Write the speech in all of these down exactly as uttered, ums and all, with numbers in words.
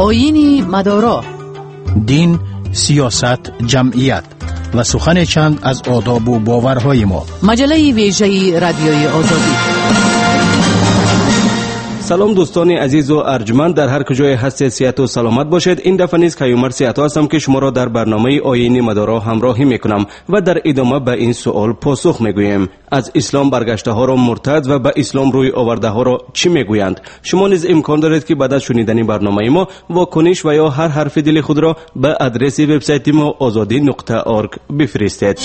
آیین مدارا، دین، سیاست، جمعیت و سخن چند از آداب و باورهای ما. مجله ویژه رادیوی آزادی. سلام دوستان عزیز و ارجمند، در هر کجای هستید صحت و سلامت باشید. این دفعه نیز کیومرث صحت هستم که شما را در برنامه آیین مدارا همراهی میکنم و در ادامه به این سوال پاسخ میگویم: از اسلام برگشته ها را مرتد و به اسلام روی آورده ها را چی میگویند؟ شما نیز امکان دارید که بعد از شنیدن برنامه ما واکنش و یا هر حرف دل خود را به آدرس وبسایت ما آزادی نقطه اورگ بفرستید.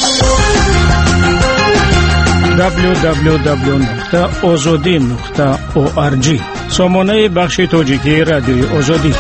دبلیو دبلیو دبلیو نقطه آزادی نقطه اورگ سامانه بخش تاجیکی رادیوی آزادی.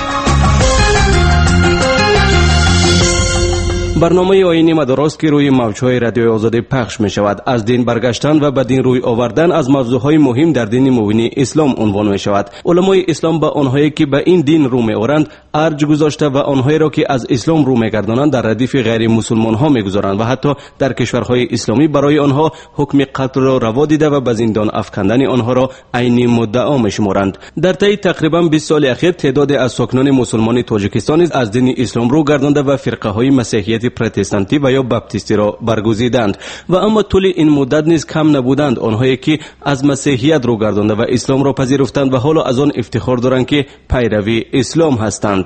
برنامه آیین مداراست که روی موجهای رادیوی آزادی پخش می شود. از دین برگشتن و به دین روی آوردن از موضوعهای مهم در دین مبین اسلام عنوان می شود. علمای اسلام به آنهایی که به این دین رو می آورند ارج گذاشته و آنهایی را که از اسلام رو می گردانند در ردیف غیر مسلمان ها می گذارند و حتی در کشورهای اسلامی برای آنها حکم قتل را روا دیده و به زندان افکندن آنها را عین مدعا می شمارند. در طی تقریبا بیست سال اخیر تعداد از ساکنان مسلمان تاجیکستان از دین اسلام رو گردانده و فرقه های مسیحیت پروتستانتی و یا بپتیستی را برگزیدند و اما طول این مدت نیز کم نبودند آنهایی که از مسیحیت رو گردانده و اسلام را پذیرفتند و حالا از آن افتخار دارند که پیروی اسلام هستند.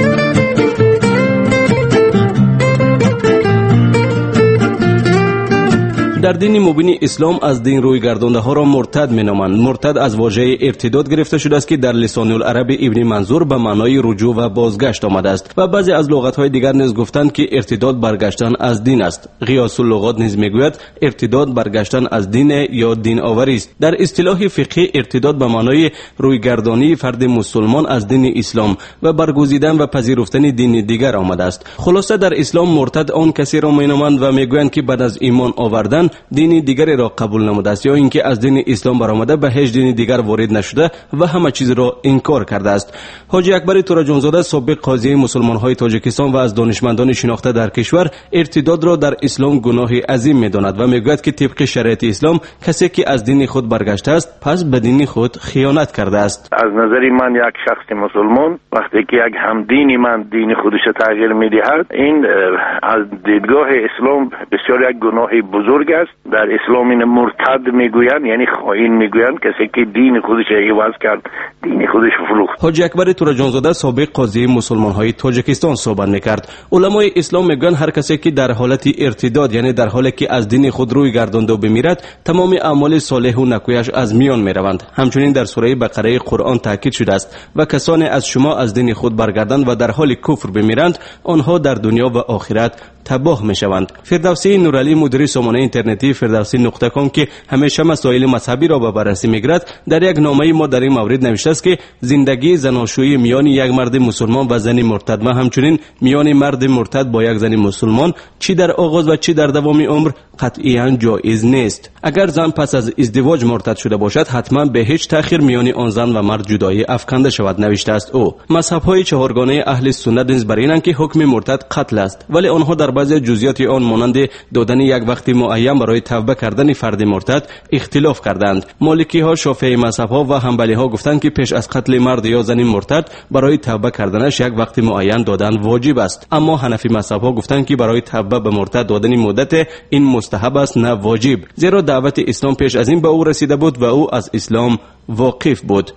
در دین مبین اسلام از دین روی گردانده ها را مرتد مینامند. مرتد از واژه ارتداد گرفته شده است که در لسان العرب ابن منظور به معنای رجوع و بازگشت آمده است و بعضی از لغات های دیگر نیز گفتند که ارتداد برگشتن از دین است. قیاس اللغات نیز میگوید ارتداد برگشتن از دین یا دین آوری است. در اصطلاح فقهی ارتداد به معنای روی گردانی فرد مسلمان از دین اسلام و برگزیدن و پذیرفتن دین دیگر آمده است. خلاصه در اسلام مرتد آن کسی را مینامند و میگویند که بعد از ایمان آوردن دین دیگری را قبول نموده است یا اینکه از دین اسلام برآمده به هیچ دین دیگر وارد نشده و همه چیز را انکار کرده است. حاجی اکبر تورجانزاده سابق قاضی مسلمان های تاجیکستان و از دانشمندان شناخته در کشور ارتداد را در اسلام گناه عظیم می‌داند و میگوید که طبق شریعت اسلام کسی که از دین خود برگشته است پس به دین خود خیانت کرده است. از نظر من یک شخص مسلمان وقتی که یک همدین من دین خودش تغییر می‌دهد این از دیدگاه اسلام بسیار یک گناه بزرگ است. در اسلام این مرتد میگویند یعنی خائن میگویند کسی که دین خودش عوض کرد، دین خودش فروخت. حاجی اکبر تورجانزاده سابق قاضی مسلمان های تاجیکستان صحبت میکرد. علمای اسلام میگن هر کسی که در حالت ارتداد یعنی در حالی که از دین خود روی گردانده و بمیرد تمام اعمال صالح و نکویش از میان میروند. همچنین در سوره بقره قرآن تاکید شده است و کسانی از شما از دین خود برگردند و در حال کفر بمیرند آنها در دنیا و آخرت تباه میشوند. فردوسی نورعلی مدیر سامانه اینترنتی فردوسی نقطه کام که همیشه مسائل مذهبی را به بررسی میگیرد در یک نامه ما در این مورد نوشته است که زندگی زناشویی میان یک مرد مسلمان و زن مرتد و همچنین میان مرد مرتد با یک زن مسلمان چی در آغاز و چی در دوام عمر قطعاً جایز نیست. اگر زن پس از ازدواج مرتد شده باشد حتما به هیچ تأخیر میان آن زن و مرد جدایی افکنده شود نوشته است او. مذهب‌های چهارگانه اهل سنت نیز بر اینند که حکم مرتد قتل است ولی آنها در بعضی جزئیات آن مانند دادن یک وقت معین برای توبه کردن فرد مرتد اختلاف کردند. مالکی ها، شافعی مذهب ها و حنبلی ها گفتند که پیش از قتل مرد یا زن مرتد برای توبه کردنش یک وقت معین دادن واجب است. اما حنفی مذهب ها گفتند که برای توبه به مرتد دادن مدت این مستحب است نه واجب، زیرا دعوت اسلام پیش از این به او رسیده بود و او از اسلام واقف بود.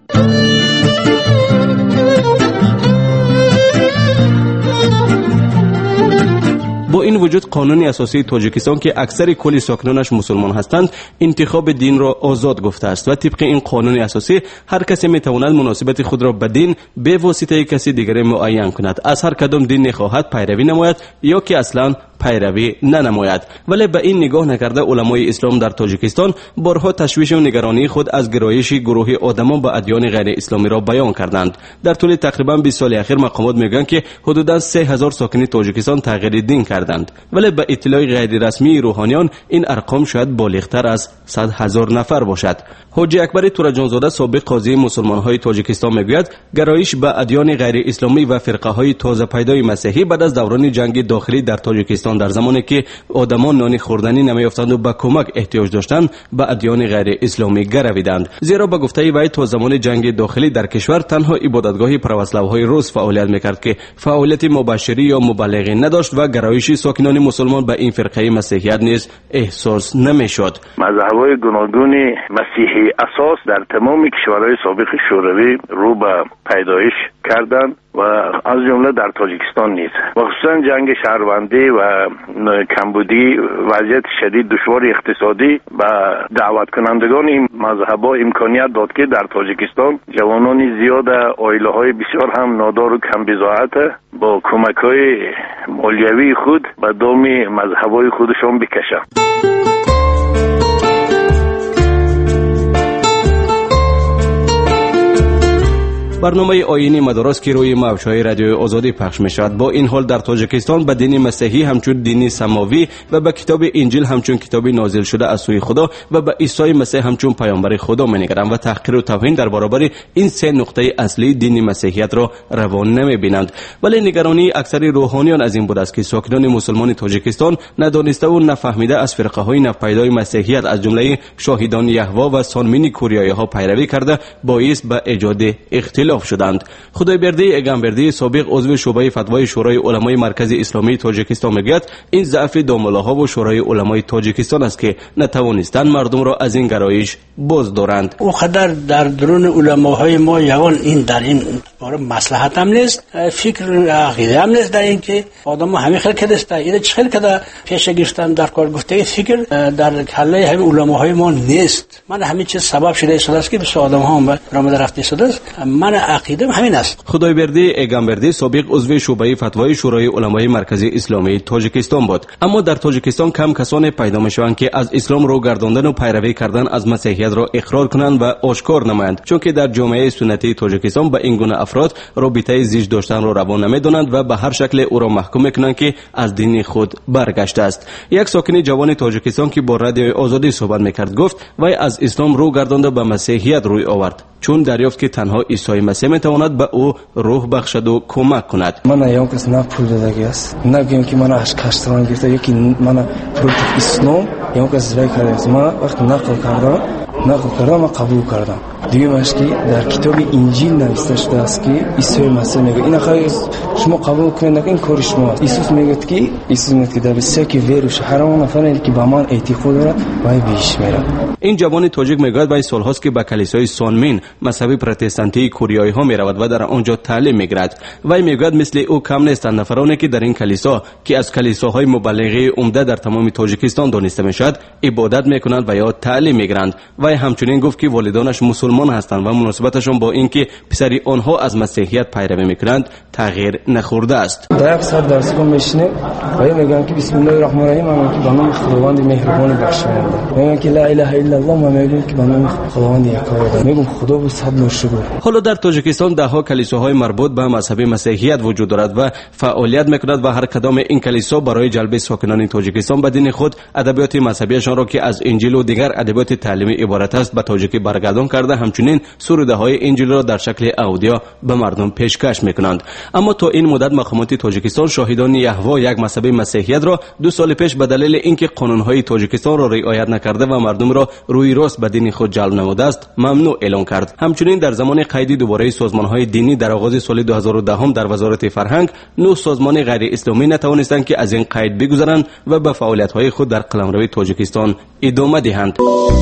با این وجود قانون اساسی تاجیکستان که اکثر کل ساکنانش مسلمان هستند انتخاب دین را آزاد گفته است و طبق این قانون اساسی هر کسی میتواند مناسبت خود را به دین به واسطه کسی دیگری معین کند، از هر کدام دین خواهد پیروی نماید یا که اصلا پیروی ننماید. ولی به این نگاه نکرده علمای اسلام در تاجیکستان بارها تشویش و نگرانی خود از گرایش گروه آدمان به ادیان غیر اسلامی را بیان کردند. در طول تقریبا بیست سال اخیر مقامات میگن که حدوداً سه هزار ساکن تاجیکستان تغییر دین کردند، ولی به اطلاع غیر رسمی روحانیان این ارقام شاید بالغتر از صد هزار نفر باشد. حاجی اکبر تورجانزاده سابق قاضی مسلمان های تاجیکستان میگوید گرایش به ادیان غیر اسلامی و فرقه های تازه پیدای مسیحی بعد از دوران جنگ داخلی در تاجیکستان آنان در زمانی که آدمان نان خوردنی نمیافتند و به کمک احتیاج داشتند به ادیان غیر اسلامی گرویدند. زیرا به گفته وی تا زمان جنگ داخلی در کشور تنها عبادتگاه پروسلاوهای روس فعالیت میکرد که فعالیت مبشری یا مبلغی نداشت و گرایش ساکنان مسلمان به این فرقه مسیحیت نیز احساس نمیشد. مذهب‌های گوناگون مسیحی اساس در تمام کشورهای سابق شوروی رو به پیدایش کردند و از جمله در تاجیکستان نیز و خصوصا جنگ شهروندی و کمبودی وضعیت شدید دشوار اقتصادی و دعوت کنندگان این مذهب‌ها امکانیت داد که در تاجیکستان جوانان زیاد عائله‌های بسیار هم نادار و کم بضاعت با کمک‌های مالیوی خود به دام مذهب‌های خودشان بکشند. برنامه آیین مدارس که روی موج‌های رادیو آزادی پخش می شود. با این حال در تاجیکستان به دین مسیحی همچون دین سماوی و به کتاب انجیل همچون کتابی نازل شده از سوی خدا و به عیسی مسیح همچون پیامبر خدا می نگرند و تحقیر و توهین در برابر این سه نقطه اصلی دین مسیحیت را روا نمی بینند. ولی نگرانی اکثر روحانیان از این بود است که ساکنان مسلمان تاجیکستان ندانسته و نفهمیده از فرقه های نوپیدای مسیحیت از جمله شاهدان یهوه و سانمین کوریایی ها پیروی کرده باعث به ایجاد اختلاف شدند. خدایبردی اگامبردی سابق عضو شورای فتوای شورای علمای مرکزی اسلامی تاجیکستان میگوید این ضعف داملاها و شورای علمای تاجیکستان است که نتوانستند مردم را از این گرایش باز دارند. او خدر در درون علماهای ما یگان این در این باره مصلحت هم نیست، فکر عقیده هم نیست در این که آدم همه خیلی کده است. این چه خیلی کده پیش گرفتن در کار گفته فکر در کله همه علماهای ما نیست. من همین چیز سبب شده است که بسیار آدم ها هم رام درفته شده است. من عقیده همین است. خدایبردی اگامبردی سابق عضو شورای فتوای شورای علمای مرکزی اسلامی تاجیکستان بود. اما در تاجیکستان کم کسانی پیدا میشوند که از اسلام رو گرداندن و پیروی کردن از مسیحیت را اقرار کنند و آشکار نمایند، چون که در جامعه سنتی تاجیکستان به این گونه افراد رابطه زیج داشتن را روا نمیدانند و به هر شکل او را محکوم میکنند که از دین خود برگشته است. یک ساکن جوان تاجیکستان که با رادیو آزادی صحبت میکرد گفت وی از اسلام رو گردانده به مسیحیت روی آورد، چون دریافت که تنها عیسی مسیح میتواند به او روح بخشد و کمک کند. من یام کس نه پول دادگی است، نگیم که من اش کشتران گرفته یکی من پول اسلام یام کس رای کرده است. من وقت نقل کردم نقل کردم و قبول کردم. دیگه مشکی در کتاب انجیل نوشته شده است که عیسی مسیح میگه این خیلی شما قبول کنید این کار شما. عیسی میگه که عیسی میگه که در سکی ویروش حرام نفرین که به من اعتقاد دارد وای بیش میره. این جوان تاجیک میگه وای سالهاست که به کلیسای سانمین مذهب پروتستانتی کوریایی ها میرود و در آنجا تعلیم میگیرد. وای میگه مثل او کم نیستند نفرانی که در این کلیسا که از کلیساهای مبلغه عمده در تمام تاجیکستان دانسته میشد عبادت میکنند و یا تعلیم میگیرند. وای همچنین گفت که والدانش مسلمان هستند و مناسبتشون با اینکه پسری آنها از مسیحیت پیروی میکنند تغییر نخورده است. در اکثر درس کن میشنه و میگن که بسم الله الرحمن الرحیم، میگن که به نام خداوند مهربان بخشنده، میگن که لا اله الا الله، ما میگن که به نام خداوند یکایک، میگم خدا به صد و شکر. حالا در تاجیکستان ده ها کلیساهای مربوط به مذهب مسیحیت وجود دارد و فعالیت میکند و هر کدام این کلیسا برای جلب ساکنان تاجیکستان به دین خود ادبیات مذهبیشان را که از انجیل و دیگر ادبیات تعلیمی عبارت است به تاجیکی برگردان کرده، همچنین سروده های انجیل را در شکل اودیو به مردم پیشکش میکنند. اما تا این مدت مقامات تاجیکستان شاهدان یهوه یک مذهب مسیحیت را دو سال پیش به دلیل اینکه قانونهای تاجیکستان را رعایت نکرده و مردم را روی راست به دین خود جلب نموده است ممنوع اعلام کرد. همچنین در زمان قید دوباره سازمانهای دینی در آغاز سال دو هزار و ده در وزارت فرهنگ، نه سازمان غیر اسلامی نتوانستند که از این قید بگذرند و به فعالیت‌های خود در قلمرو تاجیکستان ادامه دهند.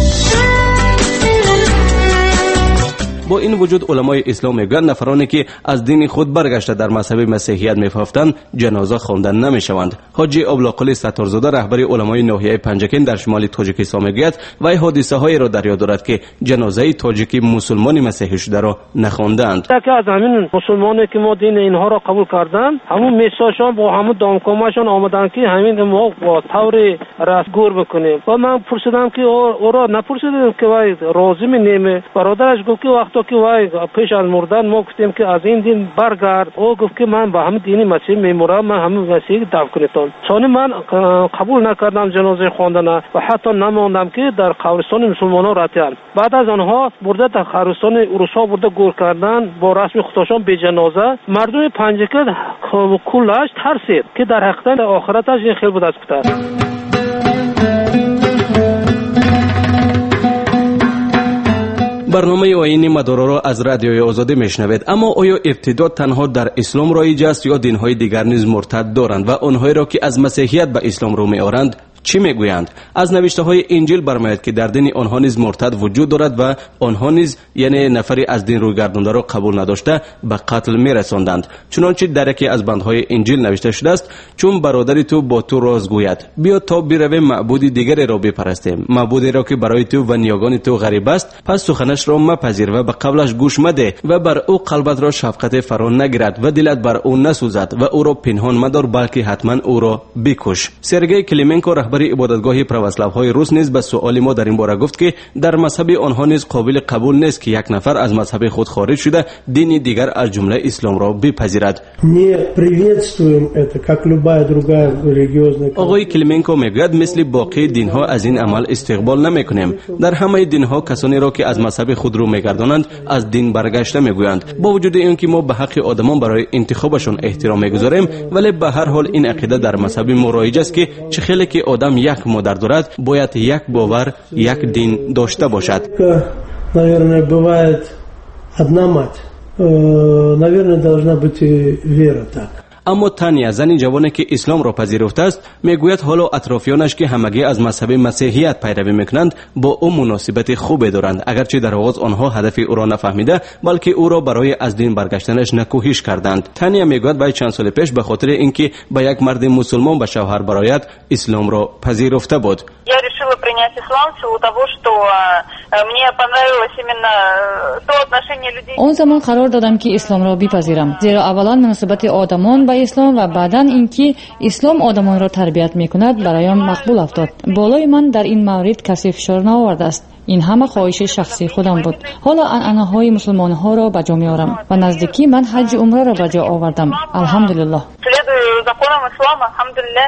با این وجود علمای اسلام میگویند نفرانی که از دین خود برگشته در مذهب مسیحیت می‌خوافتند جنازه خواندن نمی‌شوند. حاجی ابوالقلی ستارزاده رهبر علمای ناحیه پنجکن در شمال تاجیکستان میگوید و این حادثه‌هایی را در یاد دارد که جنازه تاجیکی مسلمان مسیحی شده را نخواندند. که از همین مسلمانی که ما دین اینها را قبول کردند، همون میثاقشان با همون دامکامشان آمدن که همین ما با طور رستگار بکنیم. و من پرسیدم که او را نپرسیدم که وای راضی می نیمه. برادرش گفت که وقتی رو که وای پیش از مردن ما گفتیم که از این دین برگرد، او گفت که من با همین دین مسیح میمورم، من همین مسیح دفن کنیتون. چون من قبول نکردم جنازه خواندن و حتی نماندم که در قبرستان مسلمانان رفتن. بعد از آنها برده در قبرستان اروسا برده گور کردن با رسم خودشان به جنازه. مردم پنجکه کلش ترسید که در حقیقت آخرتش این خیلی بود از کتر. برنامه آیین مدارا را از رادیوی آزادی میشنوید. اما آیا ارتداد تنها در اسلام رایج است یا دینهای دیگر نیز مرتد دارند و آنهایی را که از مسیحیت به اسلام رو میآورند چی میگویند؟ از نوشته های انجیل برمیآید که در دین آنها نیز مرتد وجود دارد و آنها نیز یعنی نفری از دین روی گردانده را قبول نداشته به قتل میرساندند. چنانچه در یکی از بندهای انجیل نوشته شده است: چون برادری تو با تو راز گوید بیا تا برویم معبود دیگری را بپرستیم، معبودی را که برای تو و نیاگان تو غریب است، پس سخنش را مپذیر و به قولش گوش مده و بر او قلبت را شفقت فرا نگیرد و دلت بر او نسوزد و او را پنهان مدار، بلکه حتما او را بکش. سرگئی کلیمنکو برای عبادتگاه پروسلاوهای روس نیز به سؤال ما در این باره گفت که در مذهب آنها نیز قابل قبول نیست که یک نفر از مذهب خود خارج شده دینی دیگر از جمله اسلام را بپذیرد. آقای کلیمنکو میگوید مثل باقی دینها از این عمل استقبال نمیکنیم. در همه دینها کسانی را که از مذهب خود رو میگردانند از دین برگشته میگویند. با وجود اینکه ما به حق آدمان برای انتخابشون احترام میگذاریم، ولی به هر حال این عقیده در مذهب ما رایج است که چه خیلی که آدم یک مادر دارد باید یک باور، یک دین داشته باشد. Наверное, бывает одна мать. Наверное, должна быть вера так. اما تانیا، زنی جوانی که اسلام را پذیرفته است، میگوید حالا اطرافیانش که همگی از مذهب مسیحیت پیروی میکنند با او مناسبت خوبی دارند، اگرچه در آغاز آنها هدف او را نفهمیده بلکه او را برای از دین برگشتنش نکوهش کردند. تانیا میگوید برای چند سال پیش به خاطر اینکه با یک مرد مسلمان به شوهر برایت اسلام را پذیرفته بود. Я решила принять ислам в силу того, что мне понравилось именно то отношение людей. اون زمان قرار دادم که اسلام را بپذیرم، زیرا اولا مناسبت آدمان با اسلام و بعداً اینکه اسلام آدمان را تربیت میکند برایم مقبول افتاد. بالای من در این مورد کسی فشار نآورده است. این همه خواهش شخصی خودم بود. حالا عنعنه‌های مسلمان ها را به جا میارم و نزدیکی من حج عمره را به جا آوردم. الحمدلله. Следую законам ислама, алхамдулиллах.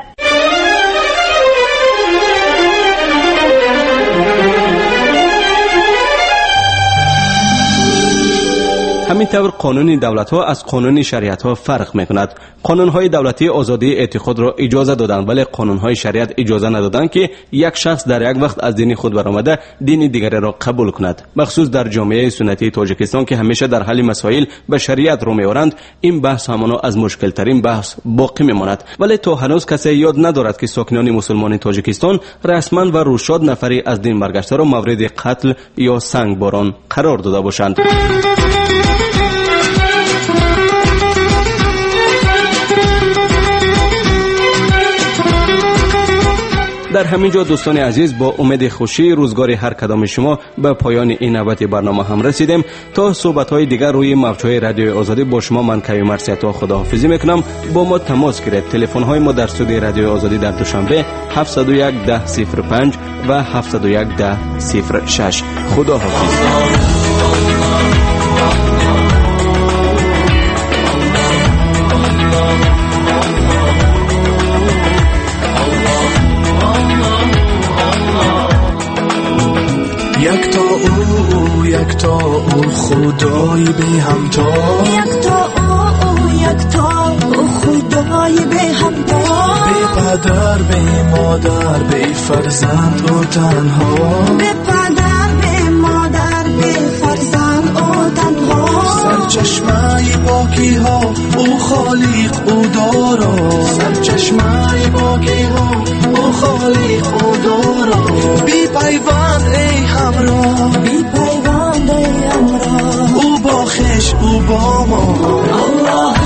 همین طور قانون دولت ها از قانون شریعت ها فرق میکند. قانون های دولتی آزادی اعتقاد را اجازه دادند، ولی قانون های شریعت اجازه ندادند که یک شخص در یک وقت از دین خود برآمده دین دیگری را قبول کند. مخصوص در جامعه سنتی تاجیکستان که همیشه در حل مسائل به شریعت رو میآورند، این بحث همانا از مشکل ترین بحث باقی میماند. ولی تا هنوز کسی یاد ندارد که ساکنان مسلمان تاجیکستان رسما و روشاد نفری از دین برگشته را مورد قتل یا سنگباران قرار داده باشند. در همین جا دوستان عزیز، با امید خوشی روزگار هر کدام شما به پایان این نوبت برنامه هم رسیدیم. تا صحبت‌های دیگر روی موج‌های رادیو آزادی با شما من کیوم مرسیتا خداحافظی میکنم. با ما تماس گیرید. تلفن‌های ما در استودیو رادیو آزادی در دوشنبه هفت صفر یک ده صفر پنج و هفت صفر یک ده صفر شش. خداحافظ. یک تا او یک تا او خدای به همتا، یک تا او یک تا او خدای به همتا، به پدر به مادر به فرزند او تنها، به پدر به مادر به فرزند او تنها، سرچشمه باقی ها او خالق او دارا، سرچشمه باقی ها او خالق او دارا، بی پیوند ای همراه، بی پیوند ای همراه، او با خش او با ما. الله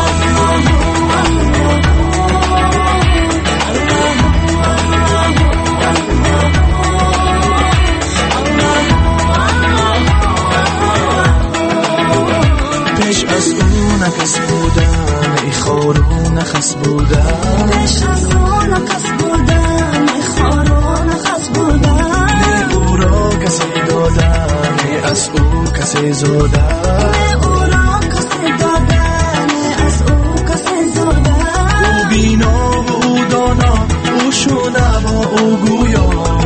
پیش از او نکس بودم ای خارو نخس بودم، پیش از او نکس بودم ای خارو نخس بودم، او را کسی دادم دادن از او کسی زوده او را کسی دادن از او کسی زوده او بینا و او دانا او شده و او گویا